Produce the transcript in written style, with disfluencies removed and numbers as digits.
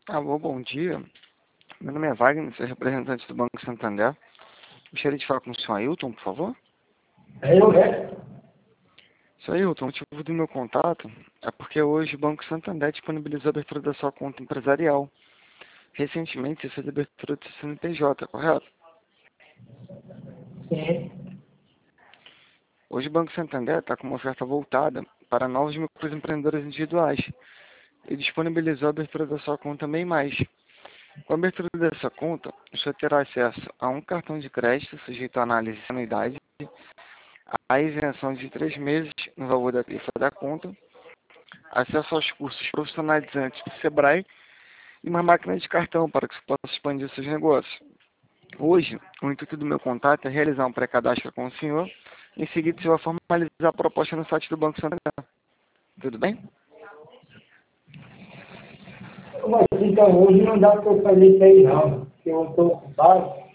Alô, bom dia. Meu nome é Wagner, sou representante do Banco Santander. Gostaria de falar com o senhor Ailton, por favor. É eu, né? Senhor Ailton, o motivo do meu contato é porque hoje o Banco Santander disponibilizou a abertura da sua conta empresarial. Recentemente você fez a abertura do seu CNPJ, correto? Sim. Hoje o Banco Santander está com uma oferta voltada para novos microempreendedores individuais e disponibilizou a abertura da sua conta MEI+. Com a abertura dessa conta, o senhor terá acesso a um cartão de crédito sujeito à análise de anuidade, a isenção de 3 meses no valor da tarifa da conta, acesso aos cursos profissionalizantes do Sebrae e uma máquina de cartão para que você possa expandir seus negócios. Hoje, o intuito do meu contato é realizar um pré-cadastro com o senhor. Em seguida, você vai formalizar a proposta no site do Banco Santander. Tudo bem? Mas então hoje não dá para eu fazer isso aí não, porque eu estou ocupado.